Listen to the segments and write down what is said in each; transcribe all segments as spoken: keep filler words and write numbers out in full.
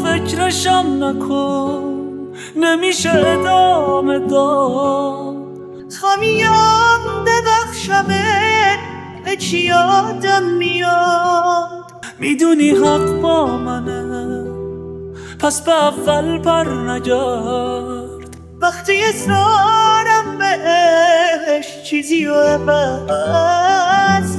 فکرشم نکن، نمیشه ادامه داد. تا میام ببخشمت به چی یادم میاد؟ میدونی حق با منه، پس به اول پر نگرد. وقتی اصرارم بهش چیزی رو عوض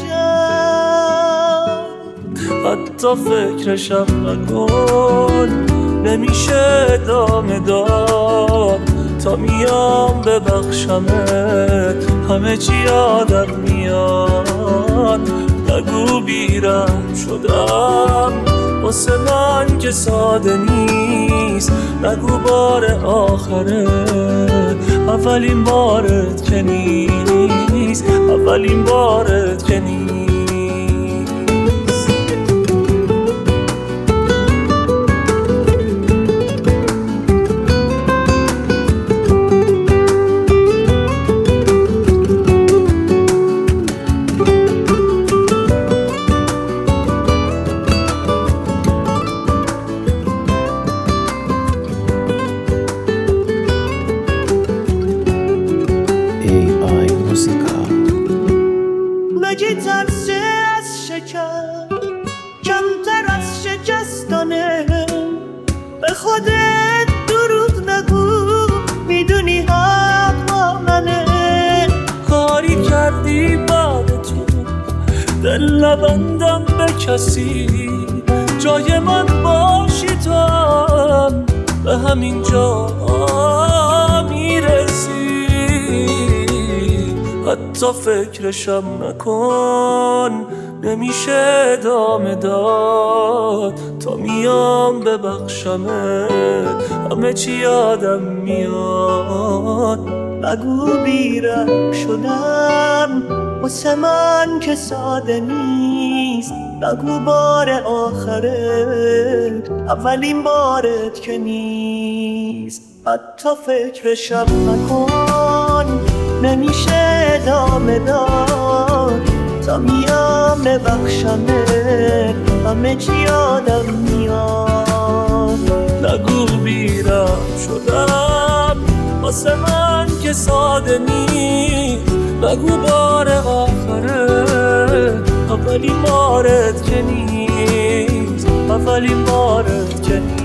نکرد. حتی فکرشم نکن، نمیشه ادامه داد. تا میام ببخشمت همه چی یادم میاد. نگو بیرم شدم واسه من که ساده نیست. نگو بار آخره، اولین بارت که نیست، اولین بارت که نیست. مگه ترس از شکر کمتر از شکستانه؟ به خودت دروغ نگو، میدونی حق با منه. کاری کردی بعد تو دل نبندم به کسی. جای من باشی تو هم به همین جا میرسی. حتی فکرشم نکن، نمیشه ادامه داد. تا میام ببخشمت همه چی یادم میاد. نگو بیرم شدم واسه من که ساده نیست. نگو بار آخره، اولین بارت که نیست. حتی فکرشم نکن، نمیشه ادامه داد. تا میام ببخشمت همه چی یادم میاد. نگو بیرم شدم واسه من که ساده نیست. نگو بار آخره، اولین بارت که نیست، اولین بارت که نیست.